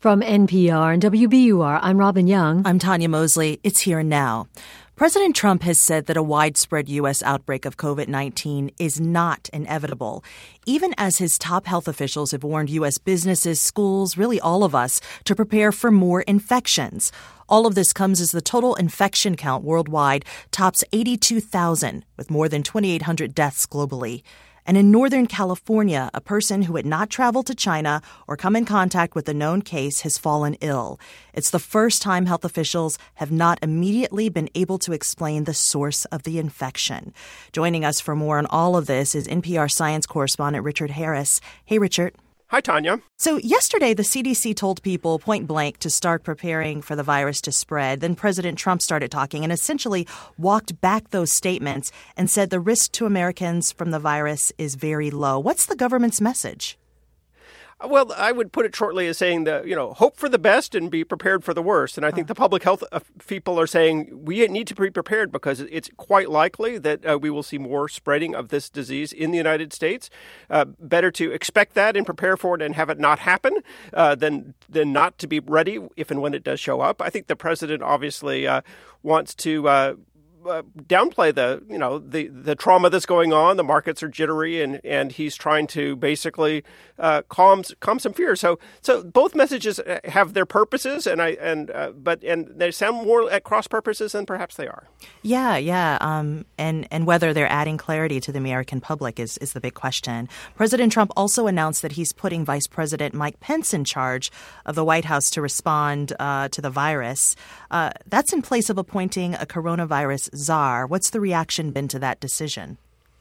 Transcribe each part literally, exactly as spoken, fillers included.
From N P R and W B U R, I'm Robin Young. I'm Tanya Mosley. It's Here and Now. President Trump has said that a widespread U S outbreak of covid nineteen is not inevitable, even as his top health officials have warned U S businesses, schools, really all of us, to prepare for more infections. All of this comes as the total infection count worldwide tops eighty-two thousand, with more than twenty-eight hundred deaths globally. And in Northern California, a person who had not traveled to China or come in contact with a known case has fallen ill. It's the first time health officials have not immediately been able to explain the source of the infection. Joining us for more on all of this is N P R science correspondent Richard Harris. Hey, Richard. Hi, Tanya. So yesterday, the C D C told people point blank to start preparing for the virus to spread. Then President Trump started talking and essentially walked back those statements and said the risk to Americans from the virus is very low. What's the government's message? Well, I would put it shortly as saying that, you know, hope for the best and be prepared for the worst. And I think the public health people are saying we need to be prepared because it's quite likely that uh, we will see more spreading of this disease in the United States. Uh, better to expect that and prepare for it and have it not happen uh, than, than not to be ready if and when it does show up. I think the president obviously uh, wants to uh, Uh, downplay the, you know, the, the trauma that's going on. The markets are jittery, and, and he's trying to basically uh, calm calm some fear. So so both messages have their purposes, and I and uh, but and they sound more at cross purposes than perhaps they are. Yeah, yeah, um, and and whether they're adding clarity to the American public is is the big question. President Trump also announced that he's putting Vice President Mike Pence in charge of the White House to respond uh, to the virus. Uh, that's in place of appointing a coronavirus czar. What's the reaction been to that decision?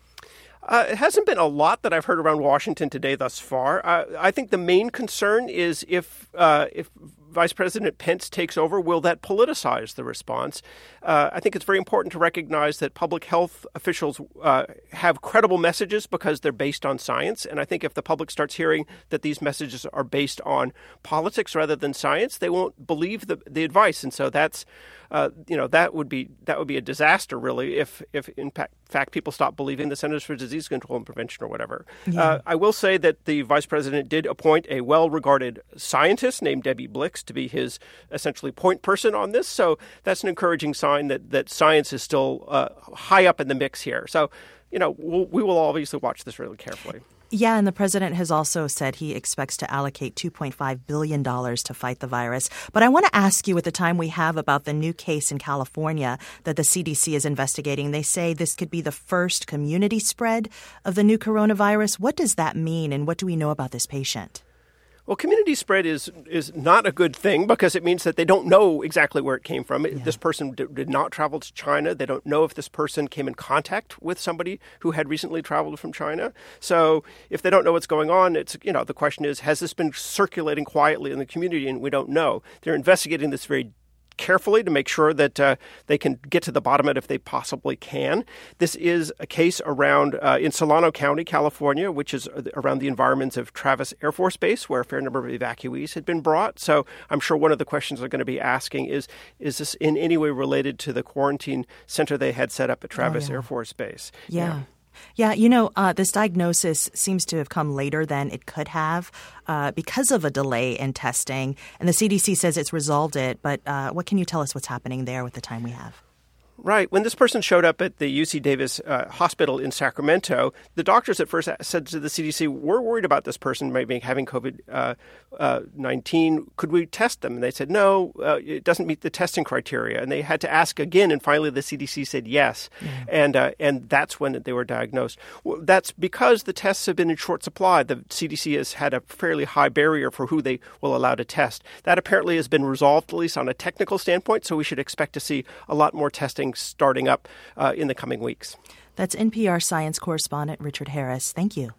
Uh, it hasn't been a lot that I've heard around Washington today thus far. Uh, I think the main concern is if uh, if Vice President Pence takes over, will that politicize the response? Uh, I think it's very important to recognize that public health officials uh, have credible messages because they're based on science. And I think if the public starts hearing that these messages are based on politics rather than science, they won't believe the, the advice. And so that's, uh, you know, that would be that would be a disaster, really, if, if in fact, fact people stop believing the Centers for Disease Control and Prevention or whatever. Yeah. Uh, I will say that the vice president did appoint a well-regarded scientist named Debbie Blix to be his essentially point person on this. So that's an encouraging sign that, that science is still uh, high up in the mix here. So, you know, we'll, we will obviously watch this really carefully. Yeah, and the president has also said he expects to allocate two point five billion dollars to fight the virus. But I want to ask you, at the time we have, about the new case in California that the C D C is investigating. They say this could be the first community spread of the new coronavirus. What does that mean, and what do we know about this patient? Well, community spread is is not a good thing because it means that they don't know exactly where it came from. Yeah. This person d- did not travel to China. They don't know if this person came in contact with somebody who had recently traveled from China. So if they don't know what's going on, it's, you know, the question is, has this been circulating quietly in the community? And we don't know. They're investigating this very carefully to make sure that uh, they can get to the bottom of it if they possibly can. This is a case around uh, in Solano County, California, which is around the environments of Travis Air Force Base, where a fair number of evacuees had been brought. So I'm sure one of the questions they're going to be asking is, is this in any way related to the quarantine center they had set up at Travis oh, yeah. Air Force Base? Yeah. yeah. Yeah, you know, uh, this diagnosis seems to have come later than it could have uh, because of a delay in testing. And the C D C says it's resolved it. But uh, what can you tell us what's happening there with the time we have? Right. When this person showed up at the U C Davis uh, Hospital in Sacramento, the doctors at first said to the C D C, we're worried about this person maybe having COVID nineteen. Uh, uh, Could we test them? And they said, no, uh, it doesn't meet the testing criteria. And they had to ask again. And finally, the C D C said yes. Mm-hmm. And uh, and that's when they were diagnosed. Well, that's because the tests have been in short supply. The C D C has had a fairly high barrier for who they will allow to test. That apparently has been resolved, at least on a technical standpoint. So we should expect to see a lot more testing starting up uh, in the coming weeks. That's N P R science correspondent Richard Harris. Thank you.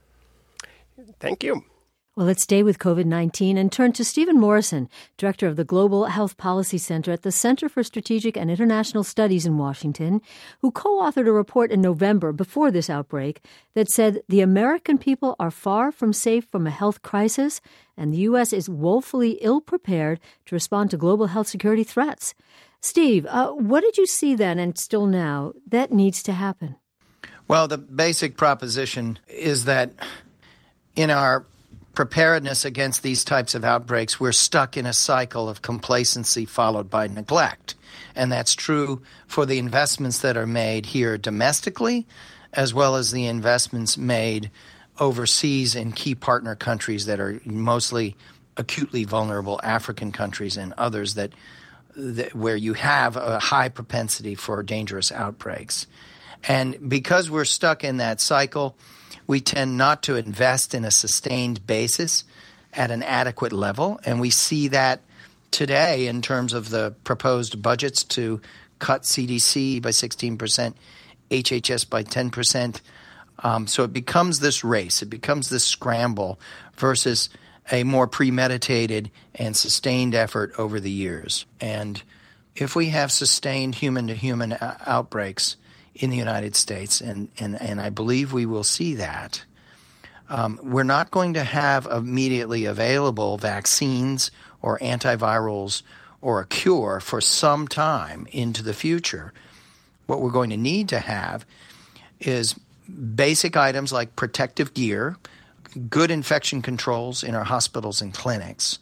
Thank you. Well, let's stay with COVID nineteen and turn to Stephen Morrison, director of the Global Health Policy Center at the Center for Strategic and International Studies in Washington, who co-authored a report in November before this outbreak that said the American people are far from safe from a health crisis and the U S is woefully ill-prepared to respond to global health security threats. Steve, uh, what did you see then and still now that needs to happen? Well, the basic proposition is that in our preparedness against these types of outbreaks, we're stuck in a cycle of complacency followed by neglect. And that's true for the investments that are made here domestically, as well as the investments made overseas in key partner countries that are mostly acutely vulnerable, African countries and others that, that where you have a high propensity for dangerous outbreaks. And because we're stuck in that cycle, we tend not to invest in a sustained basis at an adequate level. And we see that today in terms of the proposed budgets to cut C D C by sixteen percent, H H S by ten percent. Um, so it becomes this race. It becomes this scramble versus a more premeditated and sustained effort over the years. And if we have sustained human-to-human outbreaks in the United States, and, and, and I believe we will see that, um, we're not going to have immediately available vaccines or antivirals or a cure for some time into the future. What we're going to need to have is basic items like protective gear, good infection controls in our hospitals and clinics.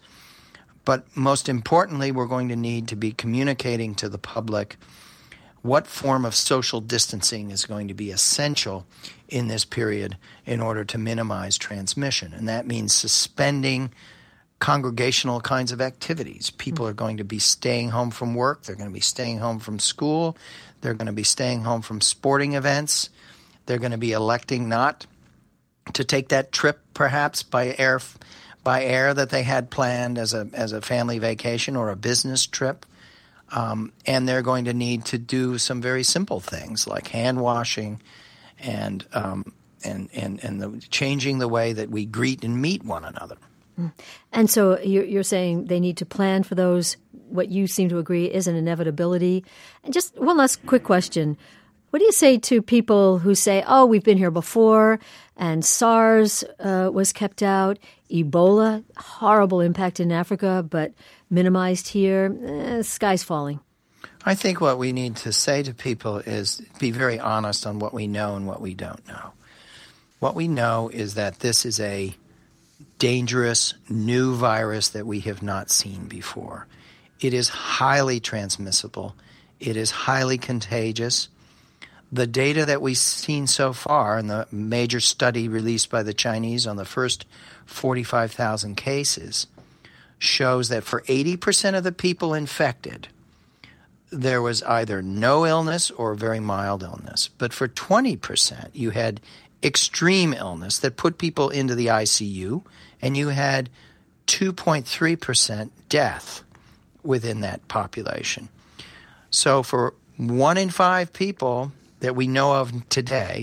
But most importantly, we're going to need to be communicating to the public what form of social distancing is going to be essential in this period in order to minimize transmission. And that means suspending congregational kinds of activities. People are going to be staying home from work. They're going to be staying home from school. They're going to be staying home from sporting events. They're going to be electing not to take that trip, perhaps by air, by air that they had planned as a as a family vacation or a business trip. Um, and they're going to need to do some very simple things like hand washing and um, and and and the, changing the way that we greet and meet one another. And so you're, you're saying they need to plan for those. What you seem to agree is an inevitability. And just one last quick question. What do you say to people who say, oh, we've been here before and SARS uh, was kept out, Ebola, horrible impact in Africa, but minimized here, eh, sky's falling? I think what we need to say to people is be very honest on what we know and what we don't know. What we know is that this is a dangerous new virus that we have not seen before. It is highly transmissible. It is highly contagious. The data that we've seen so far in the major study released by the Chinese on the first forty-five thousand cases shows that for eighty percent of the people infected, there was either no illness or very mild illness. But for twenty percent, you had extreme illness that put people into the I C U, and you had two point three percent death within that population. So for one in five people that we know of today,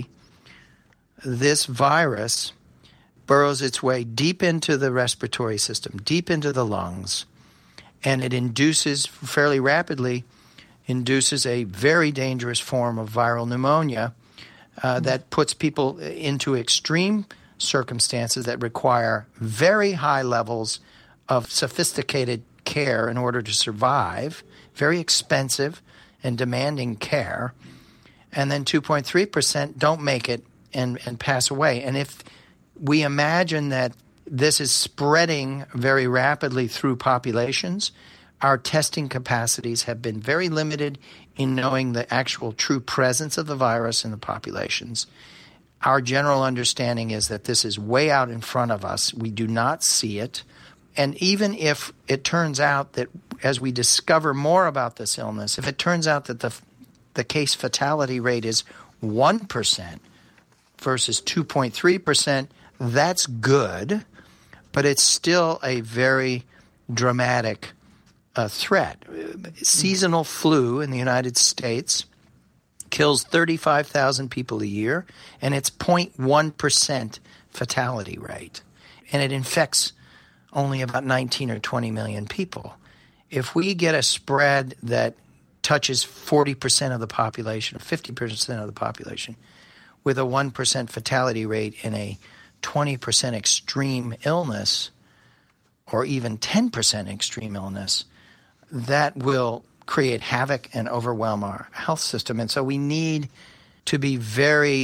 this virus burrows its way deep into the respiratory system, deep into the lungs, and it induces, fairly rapidly, induces a very dangerous form of viral pneumonia uh, that puts people into extreme circumstances that require very high levels of sophisticated care in order to survive, very expensive and demanding care, and then two point three percent don't make it and, and pass away. And if we imagine that this is spreading very rapidly through populations, our testing capacities have been very limited in knowing the actual true presence of the virus in the populations. Our general understanding is that this is way out in front of us. We do not see it. And even if it turns out that as we discover more about this illness, if it turns out that the the case fatality rate is one percent versus two point three percent, that's good, but it's still a very dramatic uh, threat. Seasonal flu in the United States kills thirty-five thousand people a year, and it's zero point one percent fatality rate. And it infects only about nineteen or twenty million people. If we get a spread that touches forty percent of the population, or fifty percent of the population, with a one percent fatality rate in a twenty percent extreme illness, or even ten percent extreme illness, that will create havoc and overwhelm our health system. And so we need to be very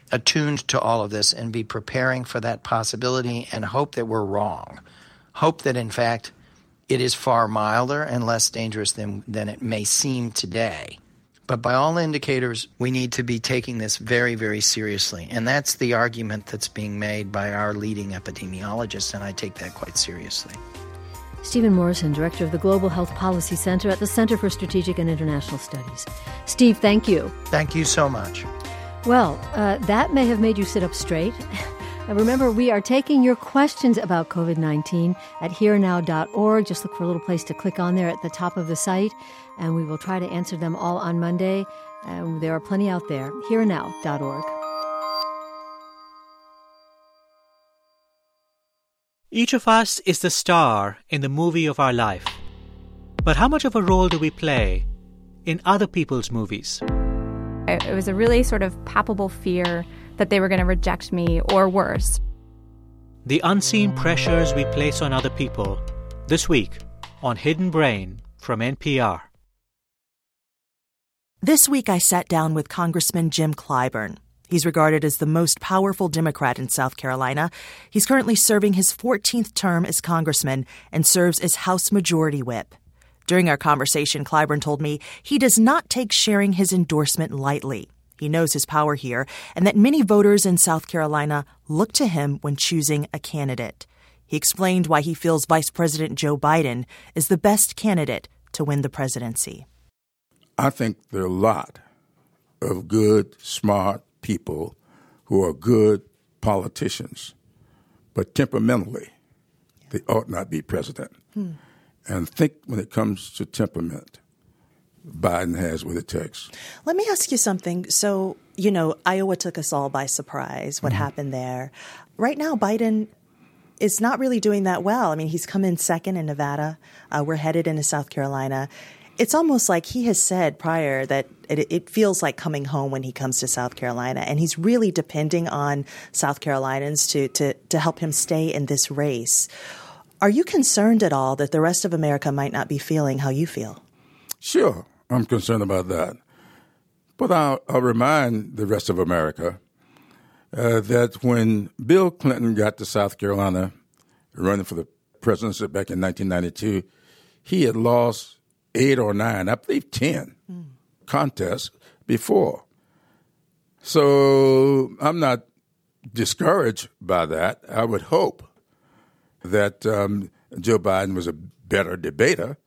attuned to all of this and be preparing for that possibility and hope that we're wrong. Hope that, in fact, it is far milder and less dangerous than, than it may seem today. But by all indicators, we need to be taking this very, very seriously. And that's the argument that's being made by our leading epidemiologists, and I take that quite seriously. Stephen Morrison, Director of the Global Health Policy Center at the Center for Strategic and International Studies. Steve, thank you. Thank you so much. Well, uh, that may have made you sit up straight. Remember, we are taking your questions about covid nineteen at here now dot org. Just look for a little place to click on there at the top of the site, and we will try to answer them all on Monday. Um, there are plenty out there. here now dot org. Each of us is the star in the movie of our life. But how much of a role do we play in other people's movies? It was a really sort of palpable fear that they were going to reject me or worse. The unseen pressures we place on other people. This week on Hidden Brain from N P R. This week I sat down with Congressman Jim Clyburn. He's regarded as the most powerful Democrat in South Carolina. He's currently serving his fourteenth term as congressman and serves as House Majority Whip. During our conversation, Clyburn told me he does not take sharing his endorsement lightly. He knows his power here and that many voters in South Carolina look to him when choosing a candidate. He explained why he feels Vice President Joe Biden is the best candidate to win the presidency. I think there are a lot of good, smart people who are good politicians, but temperamentally, they ought not be president. Hmm. And think when it comes to temperament, Biden has what it takes. Let me ask you something. So, you know, Iowa took us all by surprise, what mm-hmm. happened there. Right now, Biden is not really doing that well. I mean, he's come in second in Nevada. Uh, we're headed into South Carolina. It's almost like he has said prior that it, it feels like coming home when he comes to South Carolina. And he's really depending on South Carolinians to, to, to help him stay in this race. Are you concerned at all that the rest of America might not be feeling how you feel? Sure, I'm concerned about that. But I'll, I'll remind the rest of America uh, that when Bill Clinton got to South Carolina running for the presidency back in nineteen ninety-two, he had lost eight or nine, I believe ten mm. contests before. So I'm not discouraged by that. I would hope that um, Joe Biden was a better debater.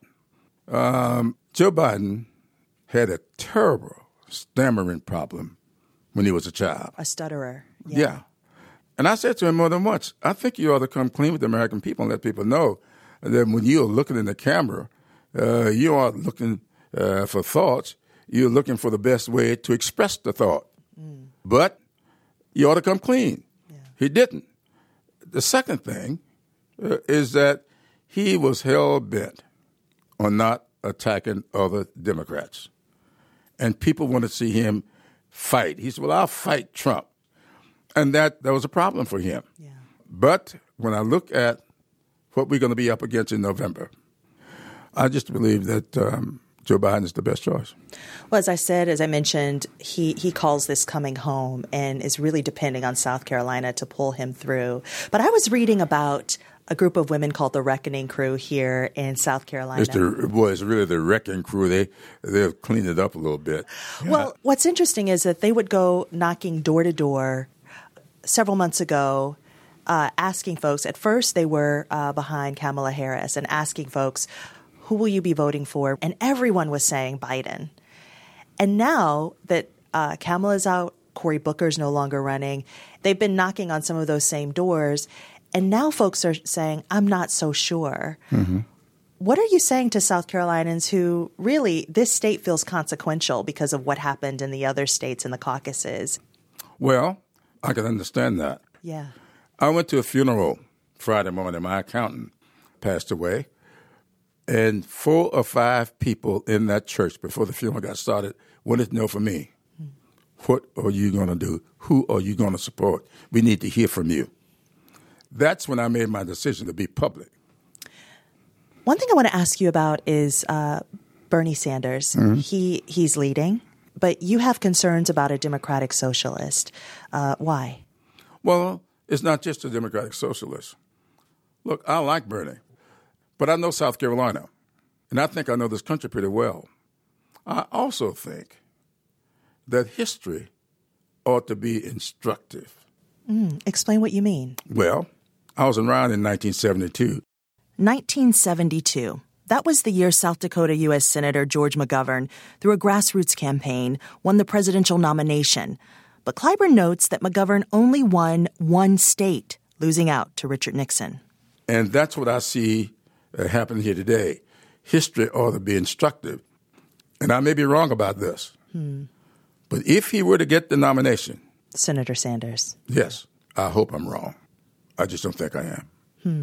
Um, Joe Biden had a terrible stammering problem when he was a child. A stutterer. Yeah. yeah. And I said to him more than once, I think you ought to come clean with the American people and let people know that when you're looking in the camera, uh, you aren't looking uh, for thoughts. You're looking for the best way to express the thought. Mm. But you ought to come clean. Yeah. He didn't. The second thing uh, is that he was hell-bent on not attacking other Democrats. And people want to see him fight. He said, well, I'll fight Trump. And that, that was a problem for him. Yeah. But when I look at what we're going to be up against in November, I just believe that um, Joe Biden is the best choice. Well, as I said, as I mentioned, he, he calls this coming home and is really depending on South Carolina to pull him through. But I was reading about a group of women called the Reckoning Crew here in South Carolina. It's the, well, it's really the Wrecking Crew. They, they've cleaned it up a little bit. Well, yeah. What's interesting is that they would go knocking door to door several months ago, uh, asking folks. At first, they were uh, behind Kamala Harris and asking folks, who will you be voting for? And everyone was saying Biden. And now that uh, Kamala's out, Cory Booker's no longer running, they've been knocking on some of those same doors. And now folks are saying, I'm not so sure. Mm-hmm. What are you saying to South Carolinians who really, this state feels consequential because of what happened in the other states in the caucuses? Well, I can understand that. Yeah. I went to a funeral Friday morning. My accountant passed away. And four or five people in that church before the funeral got started wanted to know from me, mm. what are you going to do? Who are you going to support? We need to hear from you. That's when I made my decision to be public. One thing I want to ask you about is uh, Bernie Sanders. Mm-hmm. He he's leading but you have concerns about a Democratic socialist. Uh, why? Well, it's not just a Democratic socialist. Look, I like Bernie, but I know South Carolina, and I think I know this country pretty well. I also think that history ought to be instructive. Mm, explain what you mean. Well, I was around in nineteen seventy-two. nineteen seventy-two. That was the year South Dakota U S Senator George McGovern, through a grassroots campaign, won the presidential nomination. But Clyburn notes that McGovern only won one state, losing out to Richard Nixon. And that's what I see uh, happening here today. History ought to be instructive. And I may be wrong about this. Hmm. But if he were to get the nomination... Senator Sanders. Yes, I hope I'm wrong. I just don't think I am. Hmm.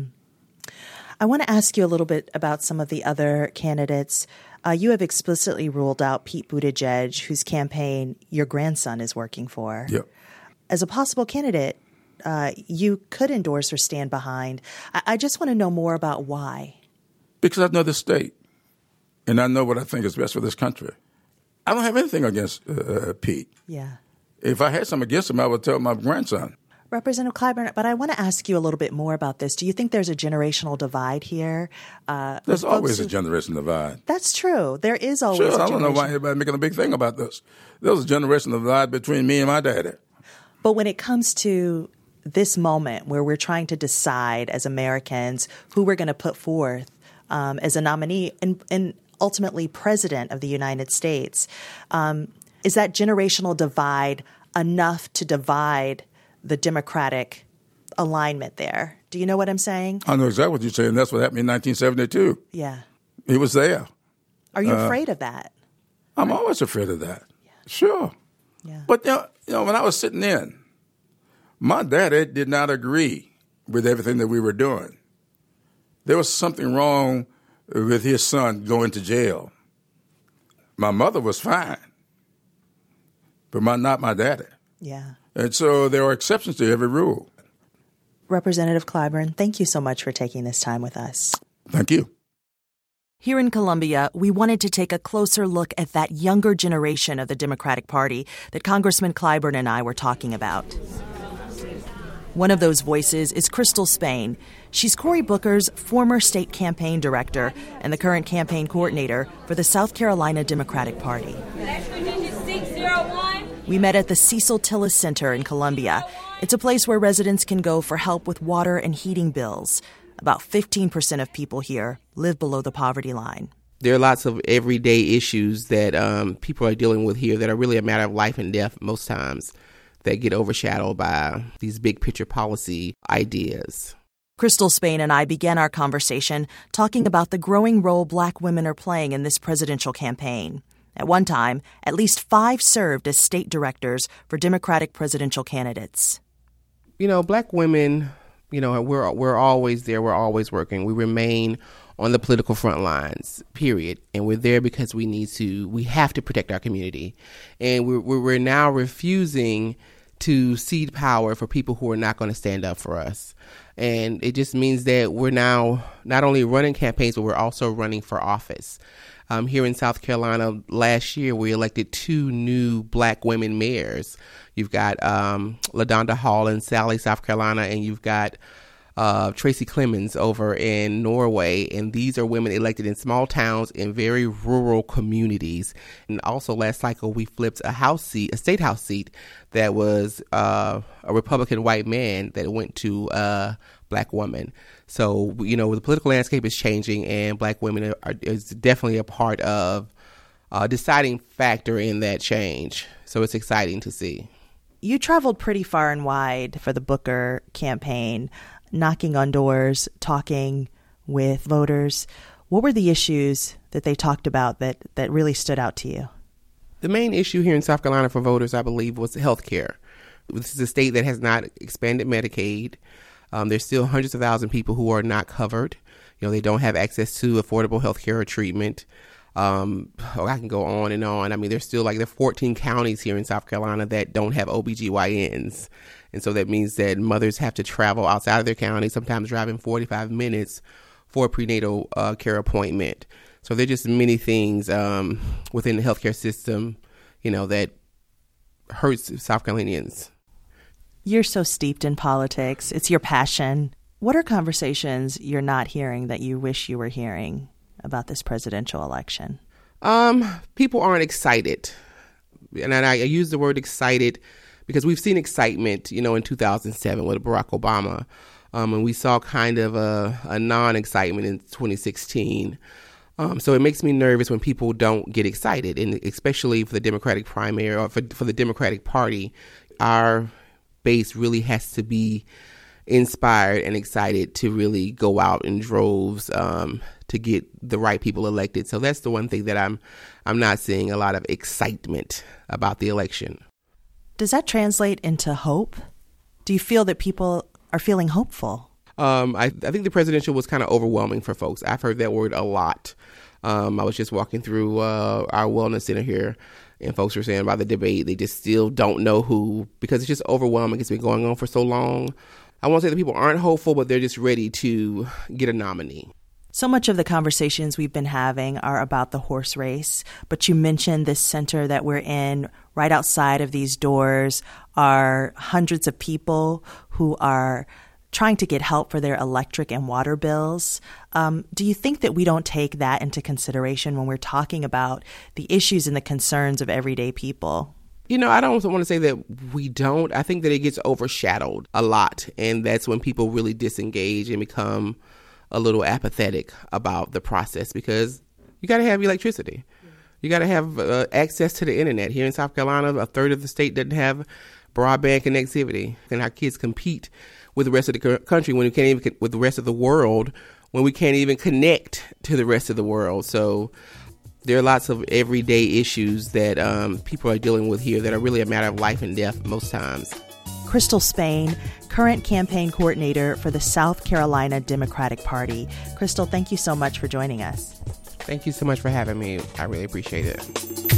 I want to ask you a little bit about some of the other candidates. Uh, you have explicitly ruled out Pete Buttigieg, whose campaign your grandson is working for. Yep. As a possible candidate, uh, you could endorse or stand behind. I, I just want to know more about why. Because I know the state, and I know what I think is best for this country. I don't have anything against uh, Pete. Yeah. If I had something against him, I would tell my grandson. Representative Clyburn, but I want to ask you a little bit more about this. Do you think there's a generational divide here? Uh, There's always who, a generation divide. That's true. There is always sure, a generation. I don't know why everybody's making a big thing about this. There's a generation divide between me and my daddy. But when it comes to this moment where we're trying to decide as Americans who we're going to put forth um, as a nominee and, and ultimately president of the United States, um, is that generational divide enough to divide the Democratic alignment there? Do you know what I'm saying? I know exactly what you're saying. That's what happened in nineteen seventy-two. Yeah. He was there. Are you uh, afraid of that? I'm always afraid of that. Yeah. Sure. Yeah. But, you know, you know, when I was sitting in, my daddy did not agree with everything that we were doing. There was something wrong with his son going to jail. My mother was fine, but my, not my daddy. Yeah. And so there are exceptions to every rule. Representative Clyburn, thank you so much for taking this time with us. Thank you. Here in Columbia, we wanted to take a closer look at that younger generation of the Democratic Party that Congressman Clyburn and I were talking about. One of those voices is Crystal Spain. She's Cory Booker's former state campaign director and the current campaign coordinator for the South Carolina Democratic Party. We met at the Cecil Tillis Center in Columbia. It's a place where residents can go for help with water and heating bills. About fifteen percent of people here live below the poverty line. There are lots of everyday issues that um, people are dealing with here that are really a matter of life and death most times, that get overshadowed by these big picture policy ideas. Crystal Spain and I began our conversation talking about the growing role Black women are playing in this presidential campaign. At one time, at least five served as state directors for Democratic presidential candidates. You know, Black women, you know, we're we're always there. We're always working. We remain on the political front lines, period. And we're there because we need to, we have to protect our community. And we're, we're now refusing to cede power for people who are not going to stand up for us. And it just means that we're now not only running campaigns, but we're also running for office. Um, here in South Carolina, last year, we elected two new Black women mayors. You've got um, LaDonda Hall in Sally, South Carolina, and you've got uh, Tracy Clemens over in Norway. And these are women elected in small towns in very rural communities. And also last cycle, we flipped a house seat, a state house seat that was uh, a Republican white man that went to a Black woman. So, you know, the political landscape is changing, and Black women are, is definitely a part of a deciding factor in that change. So it's exciting to see. You traveled pretty far and wide for the Booker campaign, knocking on doors, talking with voters. What were the issues that they talked about that, that really stood out to you? The main issue here in South Carolina for voters, I believe, was health care. This is a state that has not expanded Medicaid. Um, there's still hundreds of thousands of people who are not covered. You know, they don't have access to affordable health care or treatment. Um, oh, I can go on and on. I mean, there's still like there are fourteen counties here in South Carolina that don't have O B G Y Ns. And so that means that mothers have to travel outside of their county, sometimes driving forty-five minutes for a prenatal uh, care appointment. So there are just many things um, within the healthcare system, you know, that hurts South Carolinians. You're so steeped in politics. It's your passion. What are conversations you're not hearing that you wish you were hearing about this presidential election? Um, people aren't excited. And I, I use the word excited because we've seen excitement, you know, in two thousand seven with Barack Obama. Um, and we saw kind of a, a non-excitement in twenty sixteen. Um, so it makes me nervous when people don't get excited, and especially for the Democratic primary or for, for the Democratic Party. Our base really has to be inspired and excited to really go out in droves um, to get the right people elected. So that's the one thing that I'm I'm not seeing a lot of excitement about the election. Does that translate into hope? Do you feel that people are feeling hopeful? Um, I, I think the presidential was kind of overwhelming for folks. I've heard that word a lot. Um, I was just walking through uh, our wellness center here, and folks were saying about the debate, they just still don't know who, because it's just overwhelming. It's been going on for so long. I won't say that people aren't hopeful, but they're just ready to get a nominee. So much of the conversations we've been having are about the horse race, but you mentioned this center that we're in. Right outside of these doors are hundreds of people who are trying to get help for their electric and water bills. Um, do you think that we don't take that into consideration when we're talking about the issues and the concerns of everyday people? You know, I don't want to say that we don't. I think that it gets overshadowed a lot, and that's when people really disengage and become a little apathetic about the process, because you got to have electricity. You got to have uh, access to the internet. Here in South Carolina, a third of the state doesn't have broadband connectivity, and our kids compete with the rest of the country when we can't even with the rest of the world when we can't even connect to the rest of the world. So there are lots of everyday issues that um, people are dealing with here that are really a matter of life and death most times. Crystal Spain, current campaign coordinator for the South Carolina Democratic Party. Crystal, thank you so much for joining us. Thank you so much for having me. I really appreciate it.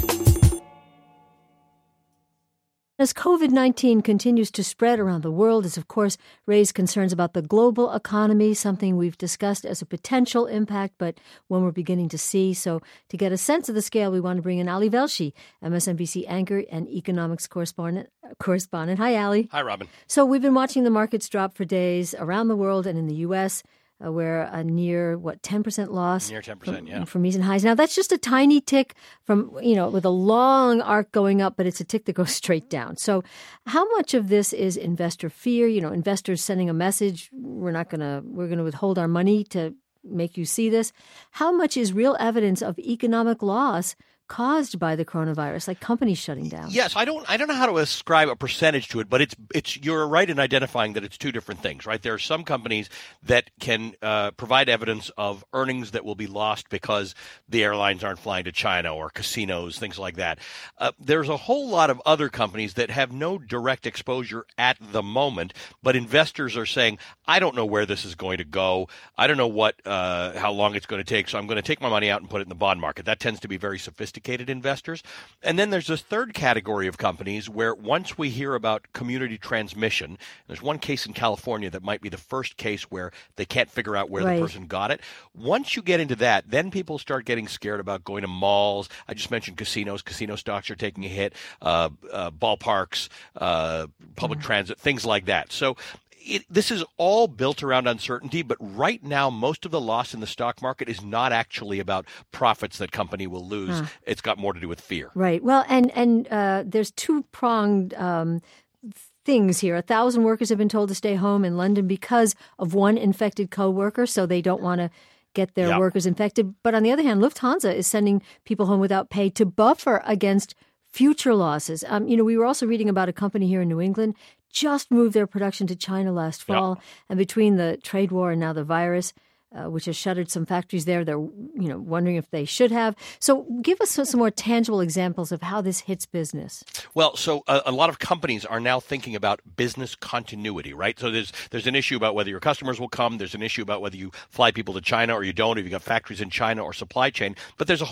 As COVID nineteen continues to spread around the world, has of course raised concerns about the global economy, something we've discussed as a potential impact, but one we're beginning to see. So to get a sense of the scale, we want to bring in Ali Velshi, M S N B C anchor and economics correspondent. correspondent. Hi, Ali. Hi, Robin. So we've been watching the markets drop for days around the world and in the U S, Uh, where a near, what, ten percent loss? Near ten percent, from, yeah. From recent highs. Now, that's just a tiny tick from, you know, with a long arc going up, but it's a tick that goes straight down. So how much of this is investor fear? You know, investors sending a message, we're not going to, we're going to withhold our money to make you see this. How much is real evidence of economic loss caused by the coronavirus, like companies shutting down? Yes, I don't I don't know how to ascribe a percentage to it, but it's it's you're right in identifying that it's two different things, right? There are some companies that can uh, provide evidence of earnings that will be lost because the airlines aren't flying to China or casinos, things like that. Uh, there's a whole lot of other companies that have no direct exposure at the moment, but investors are saying, I don't know where this is going to go. I don't know what uh, how long it's going to take, so I'm going to take my money out and put it in the bond market. That tends to be very sophisticated. Investors. And then there's this third category of companies where once we hear about community transmission, there's one case in California that might be the first case where they can't figure out where right. the person got it. Once you get into that, then people start getting scared about going to malls. I just mentioned casinos. Casino stocks are taking a hit, uh, uh, ballparks, uh, public mm-hmm. transit, things like that. So It, this is all built around uncertainty, but right now, most of the loss in the stock market is not actually about profits that company will lose. Huh. It's got more to do with fear. Right. Well, and and uh, there's two-pronged um, things here. A thousand workers have been told to stay home in London because of one infected coworker, so they don't want to get their yep. workers infected. But on the other hand, Lufthansa is sending people home without pay to buffer against future losses. Um, you know, we were also reading about a company here in New England just moved their production to China last fall. Yep. And between the trade war and now the virus, uh, which has shuttered some factories there, they're, you know, wondering if they should have. So give us some, some more tangible examples of how this hits business. Well, so a, a lot of companies are now thinking about business continuity, right? So there's there's an issue about whether your customers will come. There's an issue about whether you fly people to China or you don't, if you've got factories in China or supply chain. But there's a whole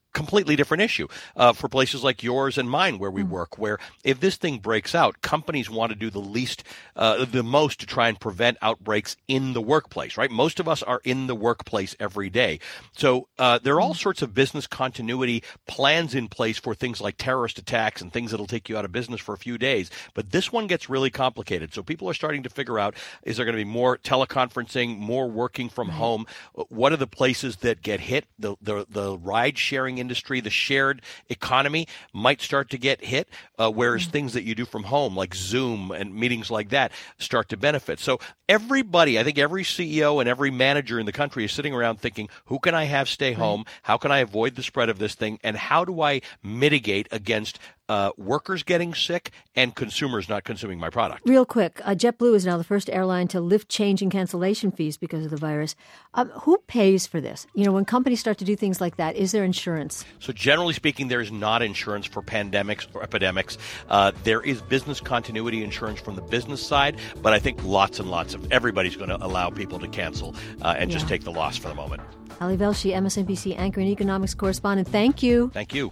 completely different issue uh, for places like yours and mine where we mm. work, where if this thing breaks out, companies want to do the least, uh, the most to try and prevent outbreaks in the workplace, right? Most of us are in the workplace every day. So uh, there are all sorts of business continuity plans in place for things like terrorist attacks and things that'll take you out of business for a few days. But this one gets really complicated. So people are starting to figure out, is there going to be more teleconferencing, more working from home? What are the places that get hit? The, the, the ride-sharing industry, the shared economy might start to get hit, uh, whereas mm-hmm. things that you do from home, like Zoom and meetings like that, start to benefit. So everybody, I think every C E O and every manager in the country is sitting around thinking, who can I have stay home? How can I avoid the spread of this thing? And how do I mitigate against Uh, workers getting sick and consumers not consuming my product? Real quick, uh, JetBlue is now the first airline to lift change and cancellation fees because of the virus. Um, who pays for this? You know, when companies start to do things like that, is there insurance? So generally speaking, there is not insurance for pandemics or epidemics. Uh, there is business continuity insurance from the business side, but I think lots and lots of everybody's going to allow people to cancel uh, and yeah. just take the loss for the moment. Ali Velshi, M S N B C anchor and economics correspondent, thank you. Thank you.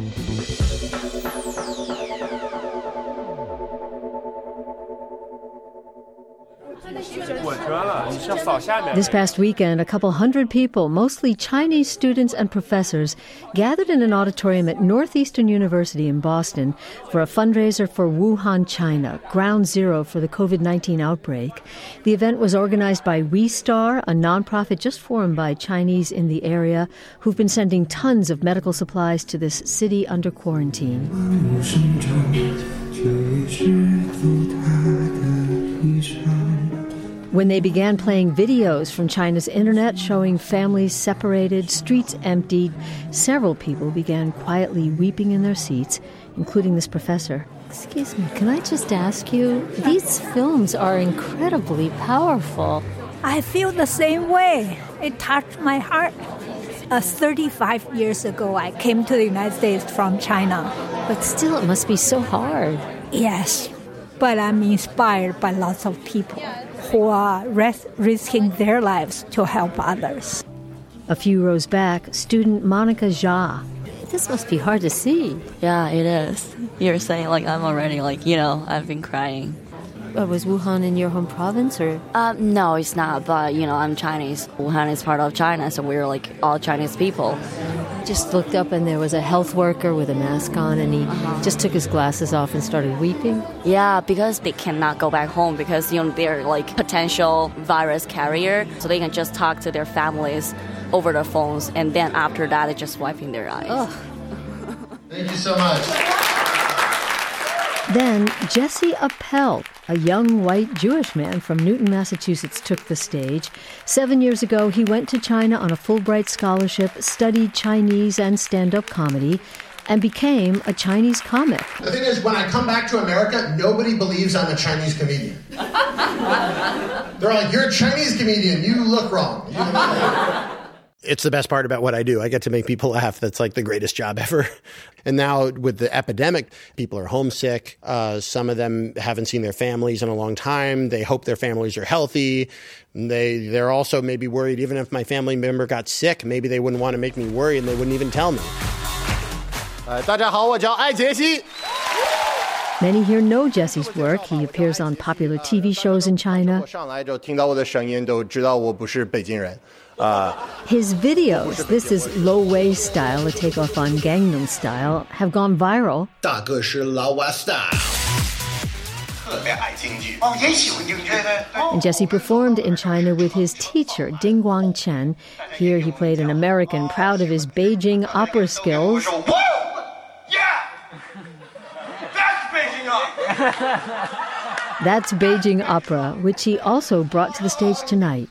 This past weekend, a couple hundred people, mostly Chinese students and professors, gathered in an auditorium at Northeastern University in Boston for a fundraiser for Wuhan, China, ground zero for the covid nineteen outbreak. The event was organized by WeStar, a nonprofit just formed by Chinese in the area who've been sending tons of medical supplies to this city under quarantine. When they began playing videos from China's internet showing families separated, streets emptied, several people began quietly weeping in their seats, including this professor. Excuse me, can I just ask you, these films are incredibly powerful. I feel the same way. It touched my heart. Uh, thirty-five years ago, I came to the United States from China. But still, it must be so hard. Yes, but I'm inspired by lots of people who are res- risking their lives to help others. A few rows back, student Monica Jha. This must be hard to see. Yeah, it is. You're saying, like, I'm already, like, you know, I've been crying. Uh, was Wuhan in your home province, or? Um, no, it's not, but, you know, I'm Chinese. Wuhan is part of China, so we're, like, all Chinese people. I just looked up, and there was a health worker with a mask on, and he uh-huh. just took his glasses off and started weeping. Yeah, because they cannot go back home because, you know, they're, like, potential virus carrier, so they can just talk to their families over the phones, and then after that, they're just wiping their eyes. Ugh. Thank you so much. Then Jesse Appel, a young white Jewish man from Newton, Massachusetts, took the stage. Seven years ago, he went to China on a Fulbright scholarship, studied Chinese and stand-up comedy, and became a Chinese comic. The thing is, when I come back to America, nobody believes I'm a Chinese comedian. They're like, you're a Chinese comedian, you look wrong. You look It's the best part about what I do. I get to make people laugh. That's like the greatest job ever. And now with the epidemic, people are homesick. Uh, some of them haven't seen their families in a long time. They hope their families are healthy. They, they're also maybe worried, even if my family member got sick, maybe they wouldn't want to make me worry and they wouldn't even tell me. Uh, 大家好，我叫艾杰西。 Many here know Jesse's work. He appears on popular T V shows in China. 上来就听到我的声音，都知道我不是北京人。 Uh, His videos, this is Lo Wei style, a takeoff on Gangnam Style, have gone viral. 大哥是老外 style。 And Jesse performed in China with his teacher, Ding Guangchen. Here he played an American, proud of his Beijing opera skills. That's Beijing opera, which he also brought to the stage tonight.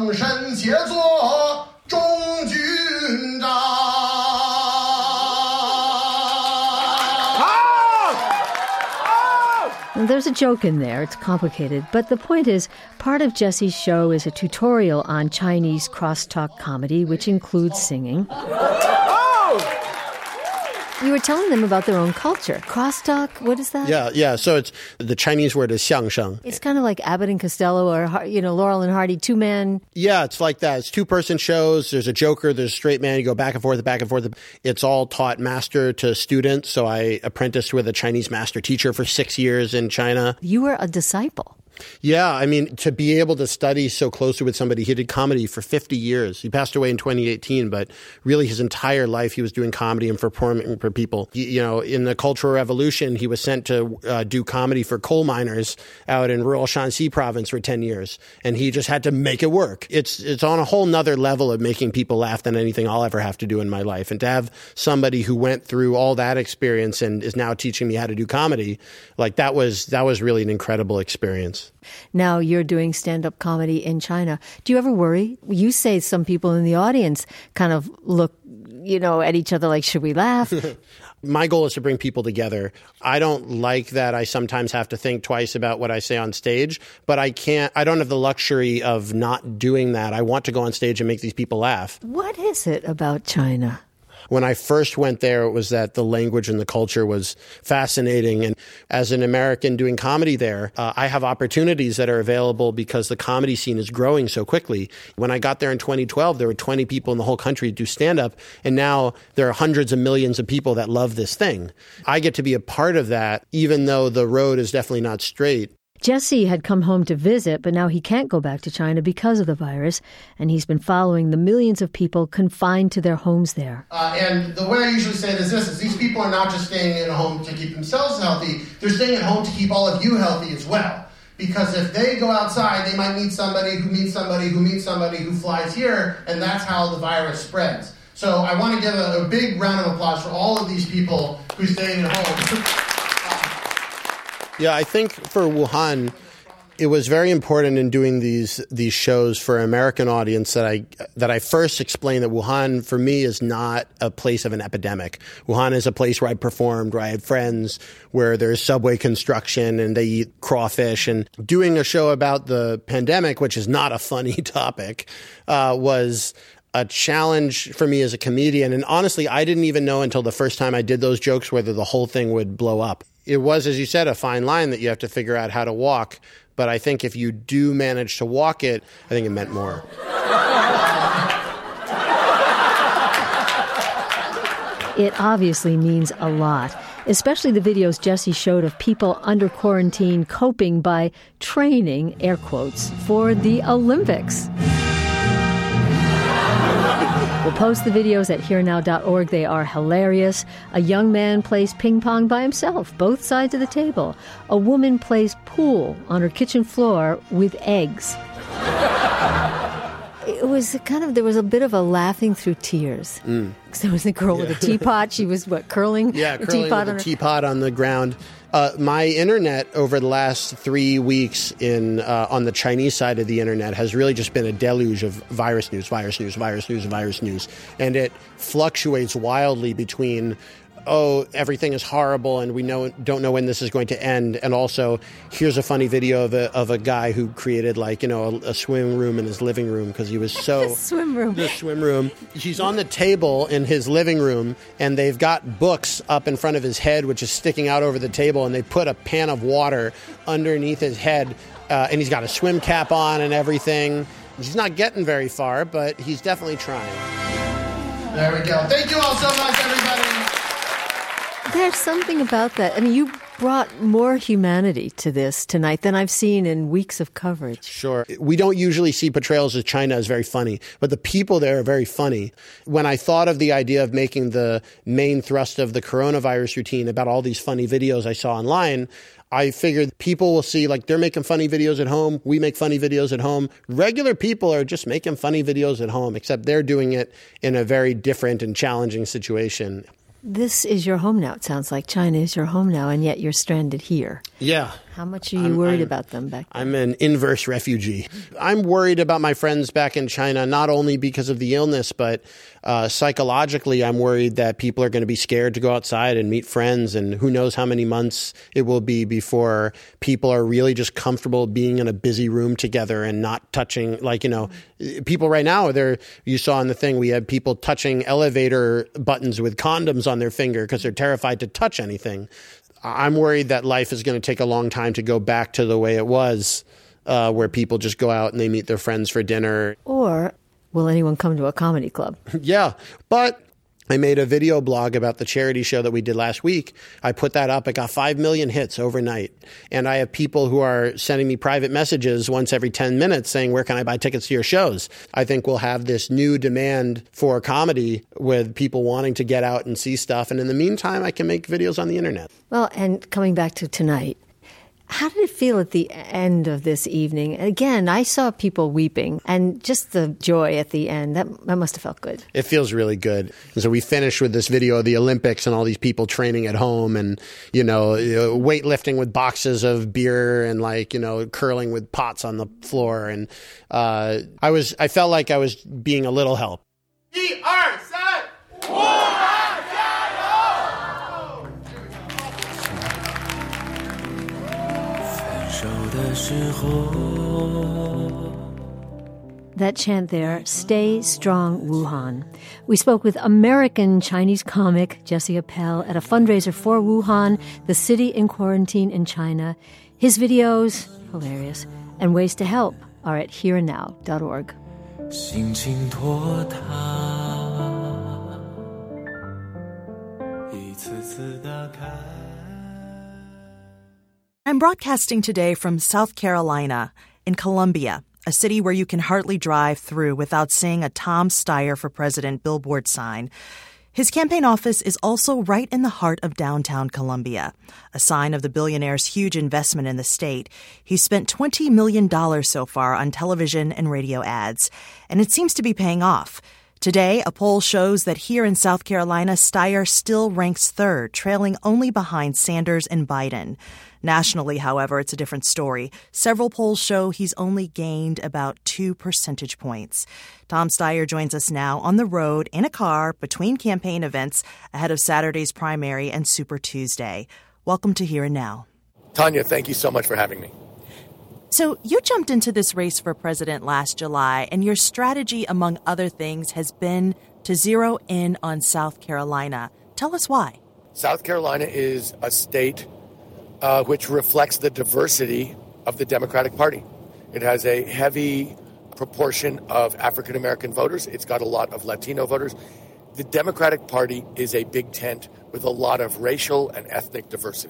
And there's a joke in there. It's complicated. But the point is, part of Jesse's show is a tutorial on Chinese crosstalk comedy, which includes singing. You were telling them about their own culture. Crosstalk, what is that? Yeah, yeah. So it's the Chinese word is xiangsheng. It's kind of like Abbott and Costello or, you know, Laurel and Hardy, two men. Yeah, it's like that. It's two-person shows. There's a joker, there's a straight man. You go back and forth, back and forth. It's all taught master to student. So I apprenticed with a Chinese master teacher for six years in China. You were a disciple. Yeah, I mean, to be able to study so closely with somebody, he did comedy for fifty years. He passed away in twenty eighteen, but really his entire life he was doing comedy and performing for people. He, you know, in the Cultural Revolution, he was sent to uh, do comedy for coal miners out in rural Shanxi province for ten years, and he just had to make it work. It's it's on a whole nother level of making people laugh than anything I'll ever have to do in my life. And to have somebody who went through all that experience and is now teaching me how to do comedy, like that was that was really an incredible experience. Now you're doing stand-up comedy in China. Do you ever worry? You say some people in the audience kind of look, you know, at each other like, should we laugh? My goal is to bring people together. I don't like that I sometimes have to think twice about what I say on stage, but I can't, I don't have the luxury of not doing that. I want to go on stage and make these people laugh. What is it about China? When I first went there, it was that the language and the culture was fascinating. And as an American doing comedy there, uh, I have opportunities that are available because the comedy scene is growing so quickly. When I got there in twenty twelve, there were twenty people in the whole country to do stand-up. And now there are hundreds of millions of people that love this thing. I get to be a part of that, even though the road is definitely not straight. Jesse had come home to visit, but now he can't go back to China because of the virus, and he's been following the millions of people confined to their homes there. Uh, and the way I usually say it is this, is these people are not just staying at home to keep themselves healthy, they're staying at home to keep all of you healthy as well. Because if they go outside, they might meet somebody who meets somebody who meets somebody who flies here, and that's how the virus spreads. So I want to give a, a big round of applause for all of these people who stayed at home. Yeah, I think for Wuhan, it was very important in doing these these shows for an American audience that I that I first explained that Wuhan, for me, is not a place of an epidemic. Wuhan is a place where I performed, where I had friends, where there's subway construction and they eat crawfish. And doing a show about the pandemic, which is not a funny topic, uh, was a challenge for me as a comedian. And honestly, I didn't even know until the first time I did those jokes whether the whole thing would blow up. It was, as you said, a fine line that you have to figure out how to walk. But I think if you do manage to walk it, I think it meant more. It obviously means a lot, especially the videos Jesse showed of people under quarantine coping by training, air quotes, for the Olympics. We'll post the videos at here now dot org. They are hilarious. A young man plays ping pong by himself, both sides of the table. A woman plays pool on her kitchen floor with eggs. It was kind of, there was a bit of a laughing through tears. Mm. There was a girl yeah. with a teapot. She was, what, curling? Yeah, a curling teapot with on a her... teapot on the ground. Uh, my internet over the last three weeks in uh, on the Chinese side of the internet has really just been a deluge of virus news, virus news, virus news, virus news. And it fluctuates wildly between, oh, everything is horrible and we know don't know when this is going to end. And also, here's a funny video of a of a guy who created, like, you know, a, a swim room in his living room because he was so... the swim room. The swim room. He's on the table in his living room and they've got books up in front of his head, which is sticking out over the table, and they put a pan of water underneath his head, uh, and he's got a swim cap on and everything. He's not getting very far, but he's definitely trying. There we go. Thank you all so much, everybody. There's something about that. I mean, you brought more humanity to this tonight than I've seen in weeks of coverage. Sure. We don't usually see portrayals of China as very funny, but the people there are very funny. When I thought of the idea of making the main thrust of the coronavirus routine about all these funny videos I saw online, I figured people will see, like, they're making funny videos at home. We make funny videos at home. Regular people are just making funny videos at home, except they're doing it in a very different and challenging situation. This is your home now. It sounds like China is your home now, and yet you're stranded here. Yeah. How much are you I'm, worried I'm, about them back then? I'm an inverse refugee. I'm worried about my friends back in China, not only because of the illness, but uh, psychologically, I'm worried that people are going to be scared to go outside and meet friends. And who knows how many months it will be before people are really just comfortable being in a busy room together and not touching, like, you know, people right now, they're, you saw in the thing, we had people touching elevator buttons with condoms on their finger because they're terrified to touch anything. I'm worried that life is going to take a long time to go back to the way it was, uh, where people just go out and they meet their friends for dinner. Or will anyone come to a comedy club? Yeah, but I made a video blog about the charity show that we did last week. I put that up. It got five million hits overnight. And I have people who are sending me private messages once every ten minutes saying, where can I buy tickets to your shows? I think we'll have this new demand for comedy with people wanting to get out and see stuff. And in the meantime, I can make videos on the internet. Well, and coming back to tonight, how did it feel at the end of this evening? Again, I saw people weeping, and just the joy at the end, that, that must have felt good. It feels really good. And so we finished with this video of the Olympics and all these people training at home and, you know, weightlifting with boxes of beer and, like, you know, curling with pots on the floor. And uh, I was, I felt like I was being a little help. That chant there, Stay Strong Wuhan. We spoke with American Chinese comic Jesse Appel at a fundraiser for Wuhan, the city in quarantine in China. His videos, hilarious, and ways to help are at here and now dot org. I'm broadcasting today from South Carolina, in Columbia, a city where you can hardly drive through without seeing a Tom Steyer for President billboard sign. His campaign office is also right in the heart of downtown Columbia, a sign of the billionaire's huge investment in the state. He's spent twenty million dollars so far on television and radio ads, and it seems to be paying off. Today, a poll shows that here in South Carolina, Steyer still ranks third, trailing only behind Sanders and Biden. Nationally, however, it's a different story. Several polls show he's only gained about two percentage points. Tom Steyer joins us now on the road in a car between campaign events ahead of Saturday's primary and Super Tuesday. Welcome to Here and Now. Tanya, thank you so much for having me. So you jumped into this race for president last July, and your strategy, among other things, has been to zero in on South Carolina. Tell us why. South Carolina is a state uh, which reflects the diversity of the Democratic Party. It has a heavy proportion of African-American voters. It's got a lot of Latino voters. The Democratic Party is a big tent with a lot of racial and ethnic diversity.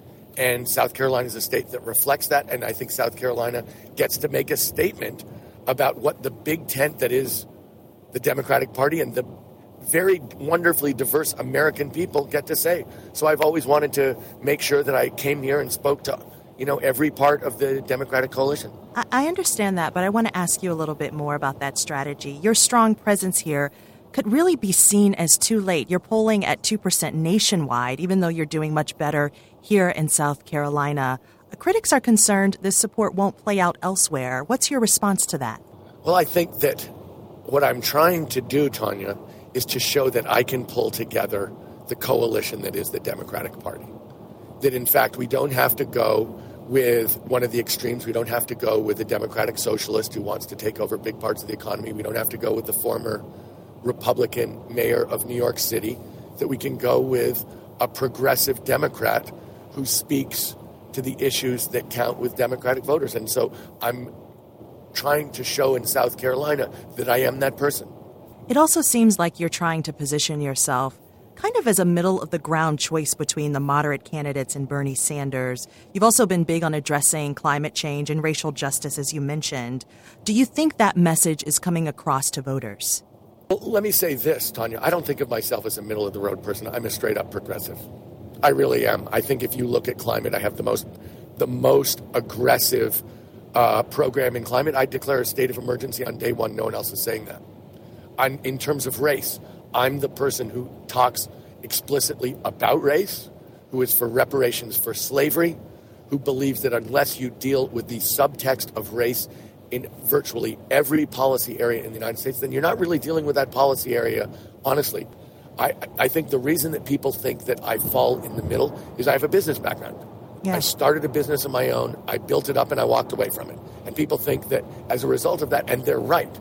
And South Carolina is a state that reflects that, and I think South Carolina gets to make a statement about what the big tent that is the Democratic Party and the very wonderfully diverse American people get to say. So I've always wanted to make sure that I came here and spoke to, you know, every part of the Democratic coalition. I understand that, but I want to ask you a little bit more about that strategy. Your strong presence here could really be seen as too late. You're polling at two percent nationwide, even though you're doing much better here in South Carolina. Critics are concerned this support won't play out elsewhere. What's your response to that? Well, I think that what I'm trying to do, Tanya, is to show that I can pull together the coalition that is the Democratic Party. That, in fact, we don't have to go with one of the extremes. We don't have to go with the Democratic Socialist who wants to take over big parts of the economy. We don't have to go with the former Republican mayor of New York City. That we can go with a progressive Democrat who speaks to the issues that count with Democratic voters. And so I'm trying to show in South Carolina that I am that person. It also seems like you're trying to position yourself kind of as a middle-of-the-ground choice between the moderate candidates and Bernie Sanders. You've also been big on addressing climate change and racial justice, as you mentioned. Do you think that message is coming across to voters? Well, let me say this, Tanya. I don't think of myself as a middle-of-the-road person. I'm a straight-up progressive. I really am. I think if you look at climate, I have the most, the most aggressive uh, program in climate. I declare a state of emergency on day one. No one else is saying that. I'm, in terms of race, I'm the person who talks explicitly about race, who is for reparations for slavery, who believes that unless you deal with the subtext of race in virtually every policy area in the United States, then you're not really dealing with that policy area, honestly. I, I think the reason that people think that I fall in the middle is I have a business background. Yeah. I started a business of my own, I built it up, and I walked away from it. And people think that as a result of that, and they're right,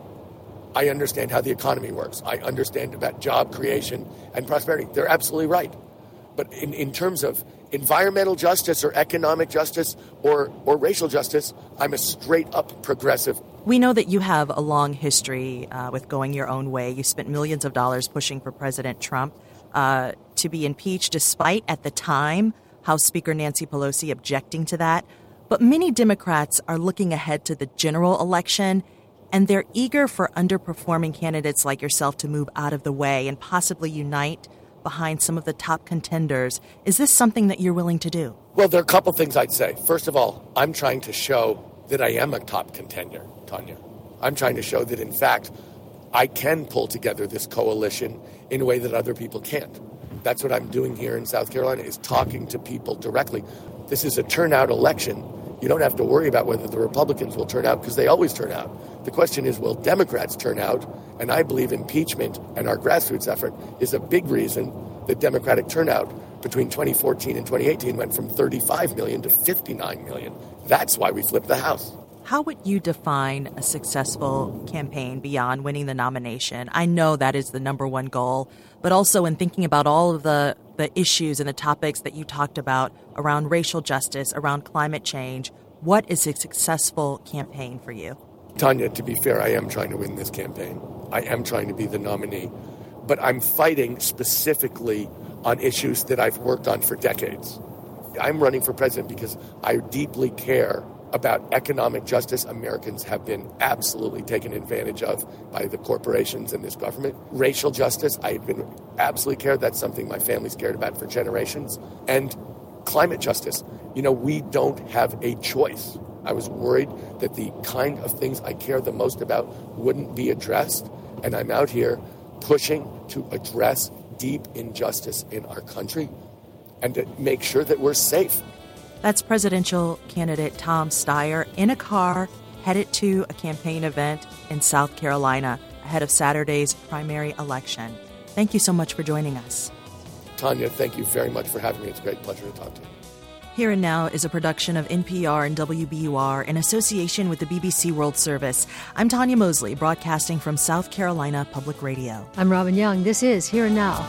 I understand how the economy works. I understand about job creation and prosperity. They're absolutely right. But in, in terms of environmental justice or economic justice or, or racial justice, I'm a straight-up progressive. We know that you have a long history uh, with going your own way. You spent millions of dollars pushing for President Trump uh, to be impeached, despite, at the time, House Speaker Nancy Pelosi objecting to that. But many Democrats are looking ahead to the general election, and they're eager for underperforming candidates like yourself to move out of the way and possibly unite behind some of the top contenders. Is this something that you're willing to do? Well, there are a couple things I'd say. First of all, I'm trying to show that I am a top contender, Tanya. I'm trying to show that, in fact, I can pull together this coalition in a way that other people can't. That's what I'm doing here in South Carolina, is talking to people directly. This is a turnout election. You don't have to worry about whether the Republicans will turn out, because they always turn out. The question is, will Democrats turn out? And I believe impeachment and our grassroots effort is a big reason that Democratic turnout between twenty fourteen and twenty eighteen went from thirty-five million to fifty-nine million. That's why we flipped the House. How would you define a successful campaign beyond winning the nomination? I know that is the number one goal, but also in thinking about all of the, the issues and the topics that you talked about around racial justice, around climate change, what is a successful campaign for you? Tanya, to be fair, I am trying to win this campaign. I am trying to be the nominee. But I'm fighting specifically on issues that I've worked on for decades. I'm running for president because I deeply care about economic justice. Americans have been absolutely taken advantage of by the corporations and this government. Racial justice, I've been absolutely cared. That's something my family's cared about for generations. And climate justice. You know, we don't have a choice. I was worried that the kind of things I care the most about wouldn't be addressed. And I'm out here pushing to address deep injustice in our country and to make sure that we're safe. That's presidential candidate Tom Steyer in a car headed to a campaign event in South Carolina ahead of Saturday's primary election. Thank you so much for joining us. Tanya, thank you very much for having me. It's a great pleasure to talk to you. Here and Now is a production of N P R and W B U R in association with the B B C World Service. I'm Tanya Mosley, broadcasting from South Carolina Public Radio. I'm Robin Young. This is Here and Now.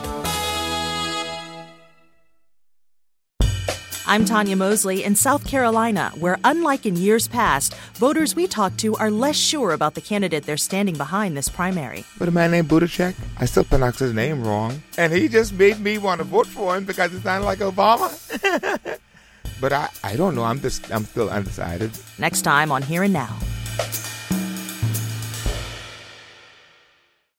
I'm Tanya Mosley in South Carolina, where, unlike in years past, voters we talk to are less sure about the candidate they're standing behind this primary. But a man named Buttigieg, I still pronounced his name wrong, and he just made me want to vote for him because it sounded like Obama. But I, I don't know. I'm just I'm still undecided. Next time on Here and Now.